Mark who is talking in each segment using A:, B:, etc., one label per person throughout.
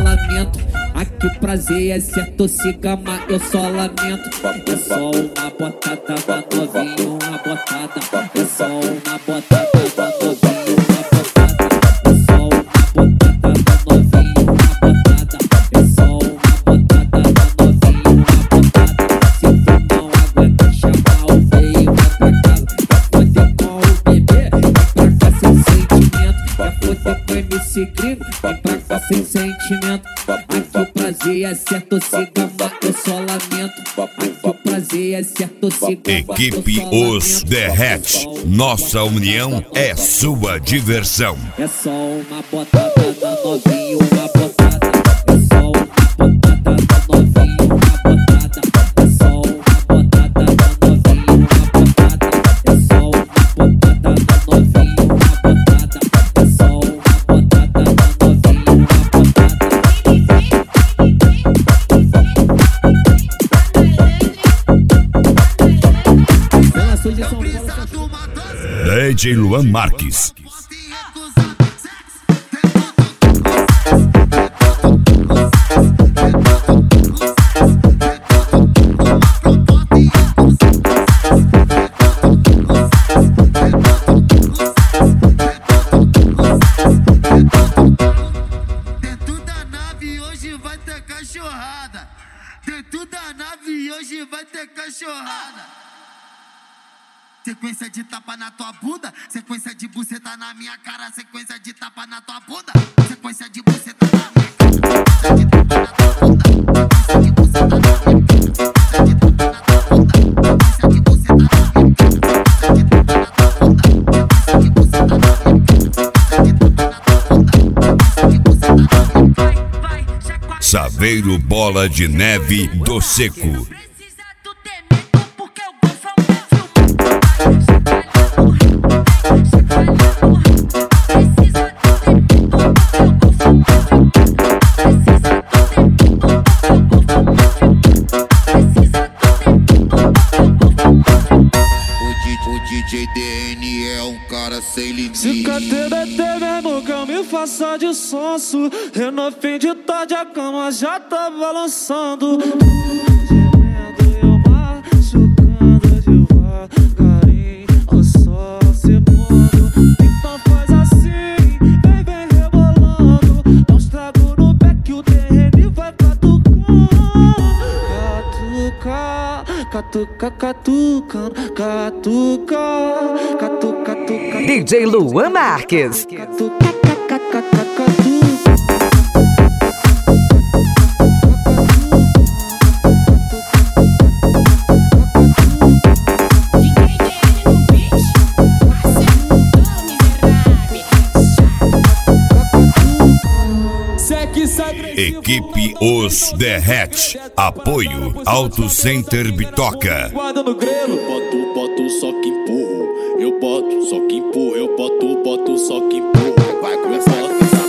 A: lamento. Aqui o prazer é certo, se gama, eu só lamento. É só uma botada da novinha, uma botada. É só uma botada da novinha, uma botada. É só uma botada da novinha, uma botada. É só uma botada da novinha, uma botada. Se tu não aguenta chamar o veio, vai pra casa. Vai foder com o bebê, vem pra cá sem sentimento. Vai foder com MC Gringo, vem pra cá sem sentimento. Aqui o prazer é certo, se gama, eu só lamento. Aqui o prazer é certo, se gama,
B: Equipe Os Derrete. Nossa união é sua diversão.
A: É só uma botada da novinha, uma botada. É só uma botada da novinha, uma botada. É só uma botada da novinha, uma botada. É só uma botada da novinha, uma botada. É só uma botada da novinha, uma botada.
B: DJ Luan Marques.
C: Dentro da nave hoje vai ter cachorrada. Dentro da nave hoje vai ter cachorrada. Sequência de tapa na tua bunda, sequência de buceta na minha cara, sequência de tapa na tua bunda, sequência de buceta na minha cara, sequência de tapa na tua bunda, sequência de buceta na minha cara, sequência de tapa na tua bunda, sequência de buceta na minha cara, sequência de tapa na tua bunda, sequência de buceta na minha cara, sequência de tapa na tua bunda, sequência de buceta na minha cara.
B: Saveiro Bola de Neve do Seco.
C: O DJ DN é um cara sem limite.
D: Se KTBT mesmo que eu me faça de sonso, eu no fim de tarde a cama já tá balançando. Gemendo e eu machucando devagarinho, ou só se pondo. Então faz assim, vem rebolando. Dá um estrago no back, o DN vai catucando. Catuca, catuca, catuca, catuca, catuca.
E: DJ Luan Marques.
D: Catuca, catuca, catuca.
B: Equipe Os Derrete. Apoio Auto Center Bitoca.
D: Guarda no grelo.
F: Boto, só que empurro. Eu boto, só que empurro. Eu boto, só que empurro. Vai começar a pisar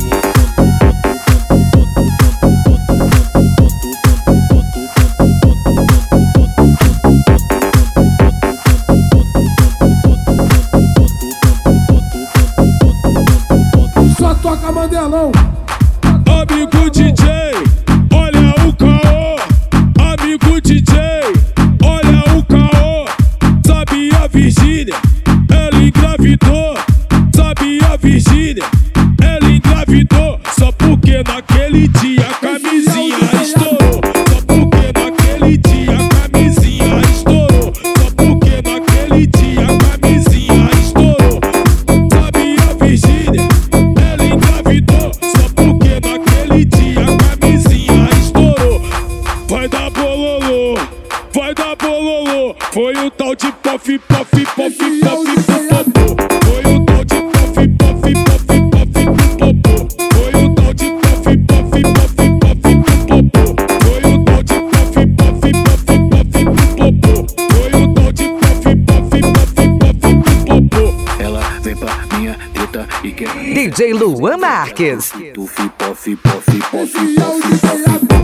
G: pra só toca Mandelão.
F: Amigo DJ, olha o caô. Amigo DJ, olha o caô. Sabia Virgínia, ela engravidou. Sabia Virgínia, ela engravidou. Só porque naquele dia a camisinha estourou. Só porque naquele dia a camisinha estourou. Só porque naquele dia a camisinha estourou. Sabia Virgínia, ela engravidou. Só porque naquele dia a camisinha estourou. Vai dar bololô, vai dar bololô. Foi o tal de pof, pof, pof, pof, popô. Foi o tal de pof, pof, pof, pof, popô. Foi o tal de pof, pof, pof, pof, popô. Foi o tal de pof, pof, pof, pof, popô. Foi o tal de pof, pof, pof, pof, popô. Ela vem pra minha treta e quer
E: DJ Luan Marques.
F: Tufi, pof, pof, pof, pof, pof.